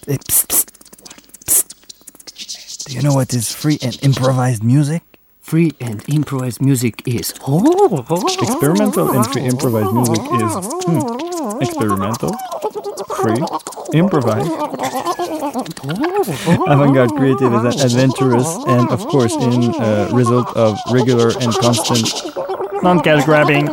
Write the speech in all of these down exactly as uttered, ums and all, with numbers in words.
Hey, psst, psst, psst. Do you know what is free and improvised music? Free and improvised music is... Experimental and free improvised music is... Hmm, experimental, free, improvised. Avant-garde creative is adventurous and, of course, in uh, result of regular and constant non-cash grabbing.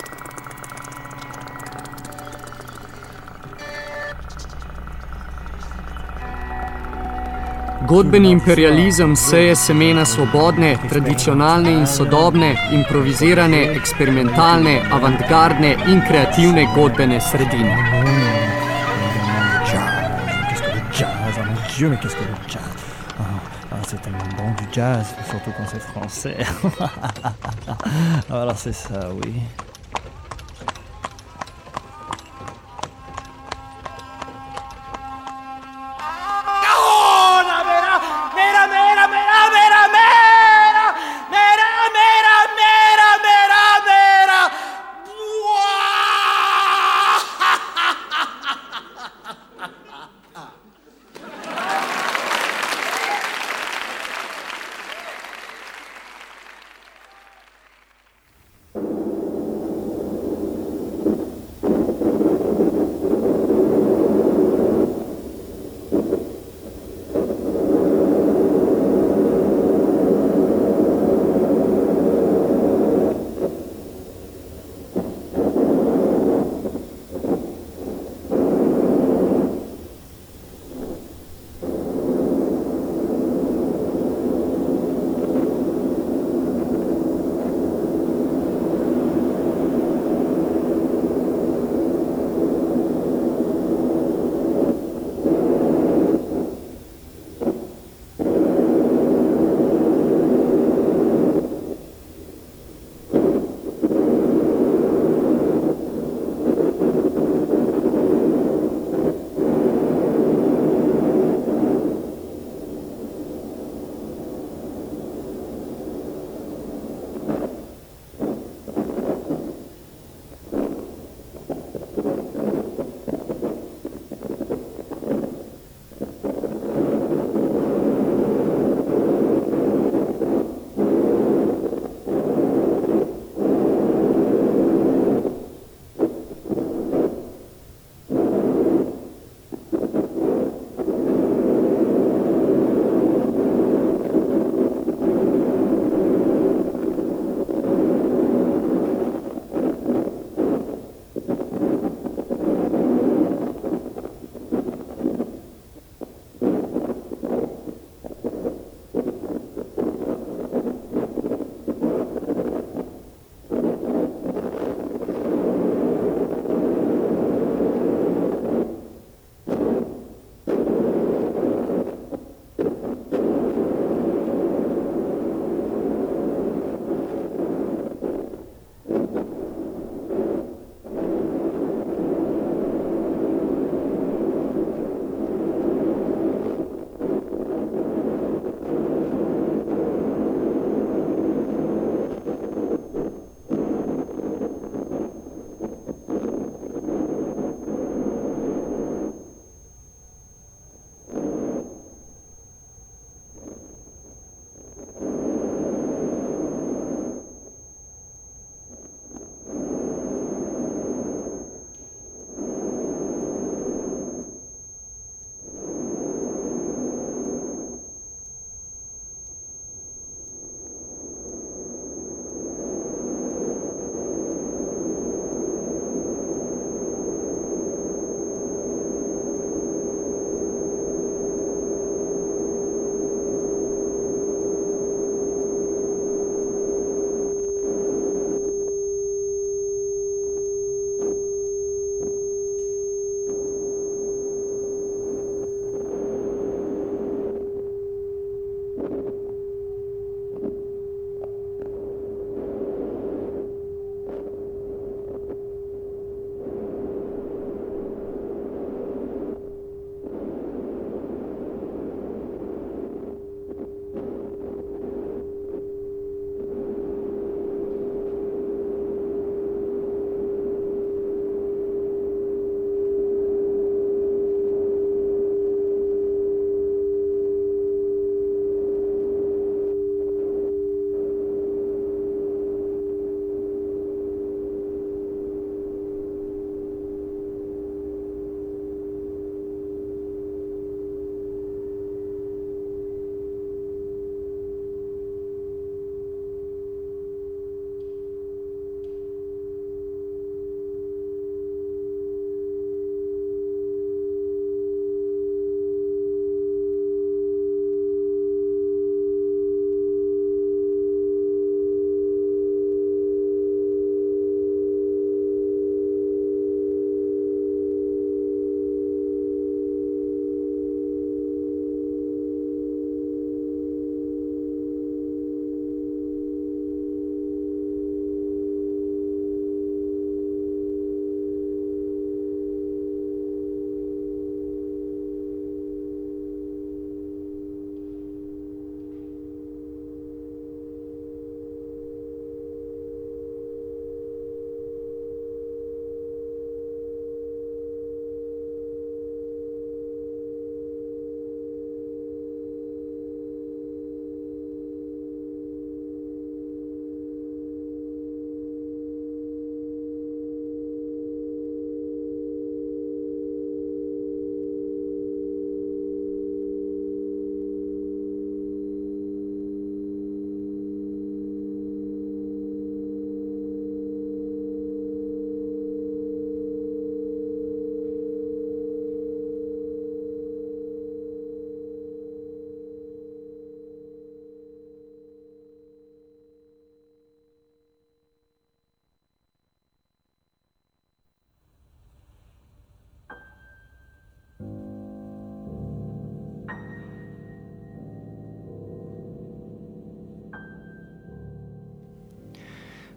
Godbeni imperializem seje semena svobodne, tradicionalne in sodobne, improvizirane, eksperimentalne, avantgardne in kreativne godbene sredine. Qu'est-ce que le jazz? Oh mon Dieu, mais qu'est-ce que le jazz? Oh, oh, c'est tellement bon du jazz, surtout quand c'est français. Alors c'est ça, oui.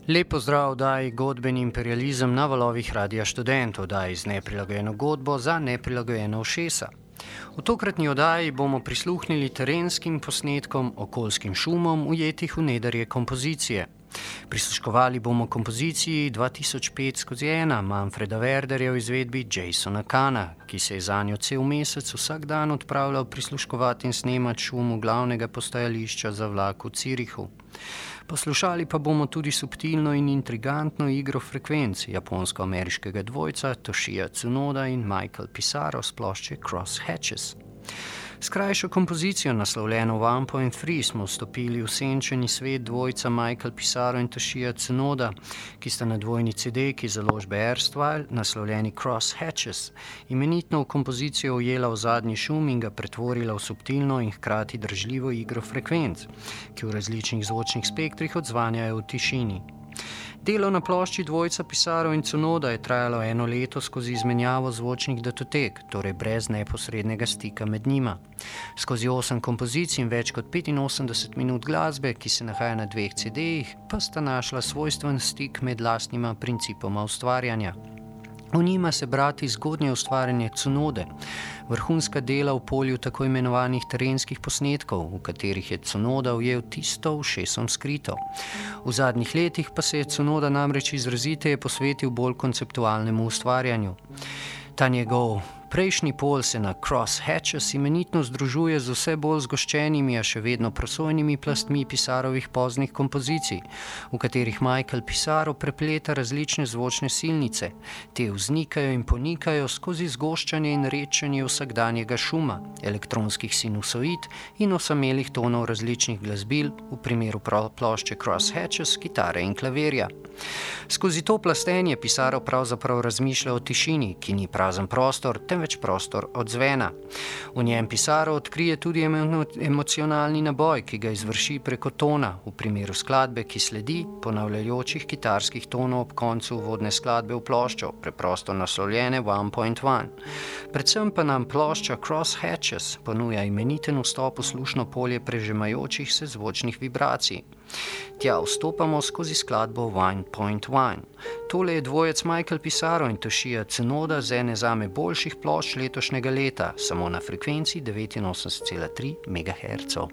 Lep pozdrav oddaji Godbeni imperializem na valovih Radia Študent, oddaji z neprilagojeno godbo za neprilagojeno ušesa. V tokratni oddaji bomo prisluhnili terenskim posnetkom, okoljskim šumom, ujetih v nedarje kompozicije. Prisluškovali bomo kompoziciji dva tisoč pet skozi ena Manfreda Werderja v izvedbi Jasona Kana, ki se je zanjo cel mesec vsak dan odpravljal prisluškovati in snemati šumu glavnega postajališča za vlak v Zürichu. Poslušali pa bomo tudi subtilno in intrigantno igro frekvenc japonsko-ameriškega dvojca Toshija Tsunoda in Michael Pisaro s plošče Cross Hatches. S krajšo kompozicijo naslovljeno One Point Three smo vstopili v senčeni svet dvojca Michael Pisaro in Toshija Tsunoda, ki sta na dvojni C D, ki založbe Erstwhile, naslovljeni Cross Hatches, imenitno v kompozicijo ujela v zadnji šum in ga pretvorila v subtilno in hkrati držljivo igro frekvenc, ki v različnih zvočnih spektrih odzvanjajo v tišini. Delo na plošči dvojca Pisaro in Tsunoda je trajalo eno leto skozi izmenjavo zvočnih datotek, torej brez neposrednega stika med njima. Skozi osem kompozicij in več kot petinosemdeset minut glasbe, ki se nahaja na dveh C D-jih, pa sta našla svojstven stik med lastnima principoma ustvarjanja. V njima se brati zgodnje ustvarjanje Tsunode, vrhunska dela v polju tako imenovanih terenskih posnetkov, v katerih je Tsunoda ujel tisto ušesom skrito. V zadnjih letih pa se je Tsunoda namreč izraziteje posvetil bolj konceptualnemu ustvarjanju. Ta njegov prejšnji pol se na Cross Hatches imenitno združuje z vse bolj zgoščenimi, a še vedno prosojnimi plastmi Pisarovih poznih kompozicij, v katerih Michael Pisaro prepleta različne zvočne silnice. Te vznikajo in ponikajo skozi zgoščanje in redčanje vsakdanjega šuma, elektronskih sinusoid in osamelih tonov različnih glasbil, v primeru plošče Cross Hatches, kitare in klavirja. Skozi to plastenje Pisaro pravzaprav razmišlja o tišini, ki ni prazen prostor, temveč prostor odzvena. V njem Pisaro odkrije tudi emo- emocionalni naboj, ki ga izvrši preko tona, v primeru skladbe, ki sledi, ponavljajočih kitarskih tonov ob koncu uvodne skladbe v ploščo, preprosto naslovljene One Point One. Predvsem pa nam plošča Cross Hatches ponuja imeniten vstop v slušno polje prežemajočih se zvočnih vibracij. Tja vstopamo skozi skladbo One Point One. Tole je dvojec Michael Pisaro in Toshija Tsunoda z ene zame boljših plošč letošnjega leta, samo na frekvenci devetinosemdeset cela tri megahercev.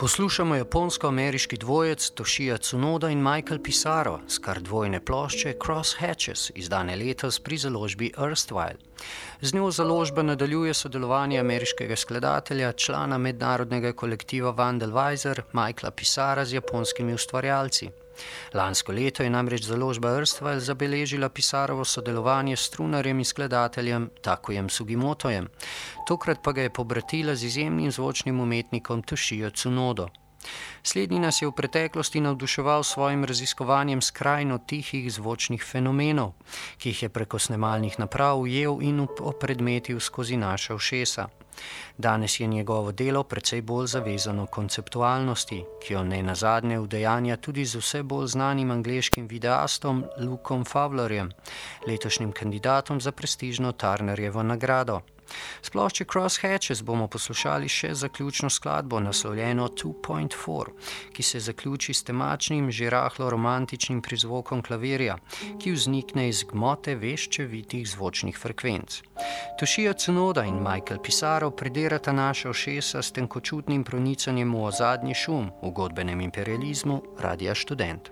Poslušamo japonsko-ameriški dvojec Toshija Tsunoda in Michael Pissarro s kar dvojne plošče Cross Hatches, izdane letos pri založbi Erstwhile. Z njo založba nadaljuje sodelovanje ameriškega skladatelja, člana mednarodnega kolektiva Wandelweiser, Michaela Pissarra z japonskimi ustvarjalci. Lansko leto je namreč založba Erstwhile zabeležila Pissarrovo sodelovanje s strunarjem in skladateljem Takujem Sugimotojem. Tokrat pa ga je pobratila z izjemnim zvočnim umetnikom Toshijo Tsunodo. Slednji nas je v preteklosti navduševal s svojim raziskovanjem skrajno tihih zvočnih fenomenov, ki jih je preko snemalnih naprav ujel in opredmetil skozi naša ušesa. Danes je njegovo delo precej bolj zavezano konceptualnosti, ki jo ne nazadnje udejanja tudi z vse bolj znanim angleškim videastom Lukom Fowlerjem, letošnjim kandidatom za prestižno Turnerjevo nagrado. S plošče Cross Hatches bomo poslušali še zaključno skladbo, naslovljeno two point four, ki se zaključi s temačnim, že rahlo romantičnim prizvokom klavirja, ki vznikne iz gmote veščevitih zvočnih frekvenc. Toshio Tsunoda in Michael Pissarro predirata naša ušesa s tenkočutnim pronicanjem v ozadnji šum v godbenem imperializmu Radia Študent.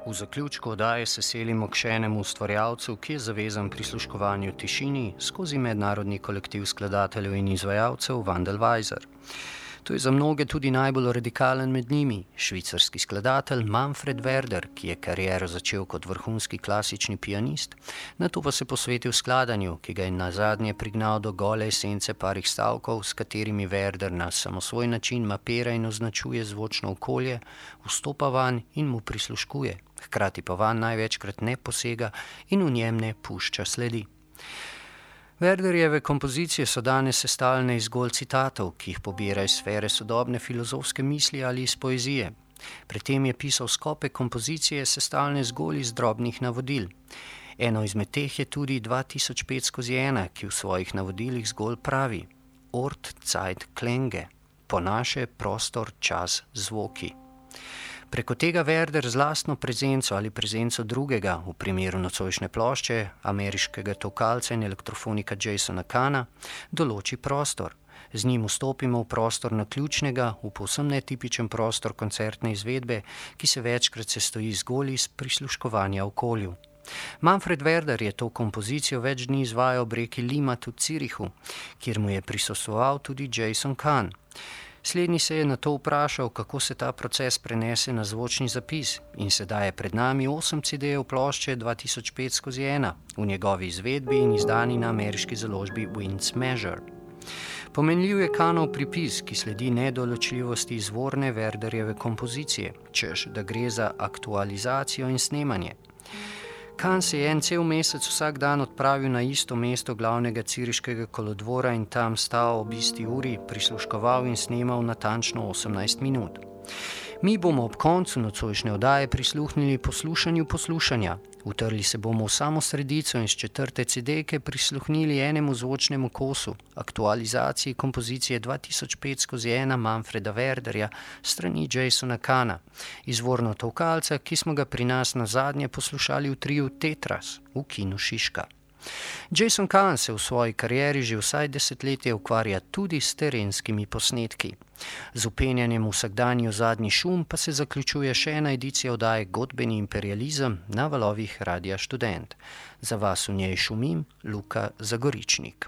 V zaključku oddaje se selimo k še enemu ustvarjalcu, ki je zavezan prisluškovanju tišini skozi mednarodni kolektiv skladateljev in izvajalcev Wandelweiser. To je za mnoge tudi najbolj radikalen med njimi, švicarski skladatelj Manfred Werder, ki je kariero začel kot vrhunski klasični pianist, nato pa se posvetil skladanju, ki ga je nazadnje prignal do gole esence parih stavkov, s katerimi Werder na samosvoj način mapira in označuje zvočno okolje, vstopa vanj in mu prisluškuje, hkrati pa vanj največkrat ne posega in v njem ne pušča sledi. Werderjeve kompozicije so danes sestavljene iz zgolj citatov, ki jih pobira iz sfere sodobne filozofske misli ali iz poezije. Pri tem je pisal skope kompozicije sestavljene zgolj iz drobnih navodil. Eno izmed teh je tudi dva tisoč pet skozi ena, ki v svojih navodilih zgolj pravi Ort, Zeit, Klänge, po naše prostor, čas, zvoki. Preko tega Werder z lastno prezenco ali prezenco drugega, v primeru nocojšnje plošče, ameriškega tokalca in elektrofonika Jasona Kahna, določi prostor. Z njim vstopimo v prostor naključnega, v povsem netipičen prostor koncertne izvedbe, ki se večkrat sestoji zgolj iz prisluškovanja okolju. Manfred Werder je to kompozicijo več dni izvajal ob reki Limmat v Zürichu, kjer mu je prisostvoval tudi Jason Kahn. Slednji se je nato vprašal, kako se ta proces prenese na zvočni zapis in sedaj je pred nami osem cedejev plošče dva tisoč pet skozi ena v njegovi izvedbi in izdani na ameriški založbi Wind's Measure. Pomenljiv je Kahnov pripis, ki sledi nedoločljivosti izvorne Werderjeve kompozicije, češ, da gre za aktualizacijo in snemanje. Kahn se je en cel mesec vsak dan odpravil na isto mesto glavnega ciriškega kolodvora in tam stal ob isti uri, prisluškoval in snemal natančno osemnajst minut. Mi bomo ob koncu nocojšnje oddaje prisluhnili poslušanju poslušanja. Utrli se bomo v samo sredico in s četrte cedejke prisluhnili enemu zvočnemu kosu, aktualizaciji kompozicije dva tisoč pet skozi ena Manfreda Werderja strani Jasona Kahna, izvorno tokalca, ki smo ga pri nas nazadnje poslušali v triu Tetras v kinu Šiška. Jason Kahn se v svoji karieri že vsaj desetletje ukvarja tudi s terenskimi posnetki. Z upenjanjem vsakdanji zadnji šum pa se zaključuje še ena edicija oddaje Godbeni imperializem na valovih Radia Študent. Za vas v njej šumim Luka Zagoričnik.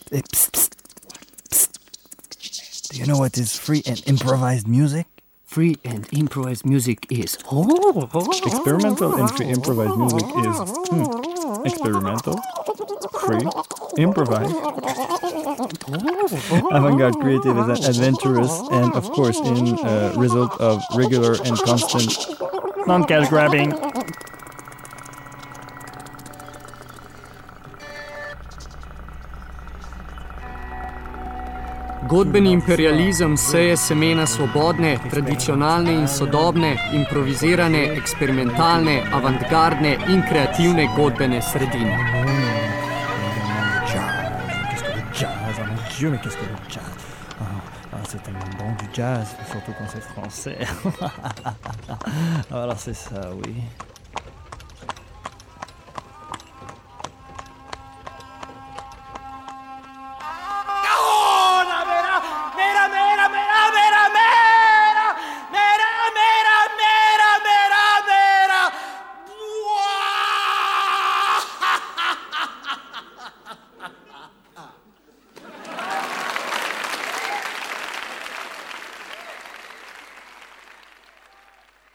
Hey, psst, psst, psst. Do you know what is free and improvised music? Free and improvised music is. Experimental and free improvised music is hmm, experimental, free, improvised. Avant-garde creative is adventurous and, of course, in uh, result of regular and constant non-cash grabbing. Godbeni imperializem seje semena svobodne, tradicionalne in sodobne, improvizirane, eksperimentalne, avantgardne in kreativne godbene sredine. Qu'est-ce que le jazz? Oh mon Dieu, mais qu'est-ce que le jazz? Oh, ah, c'est tellement bon du jazz, surtout quand c'est français. Alors c'est ça, oui.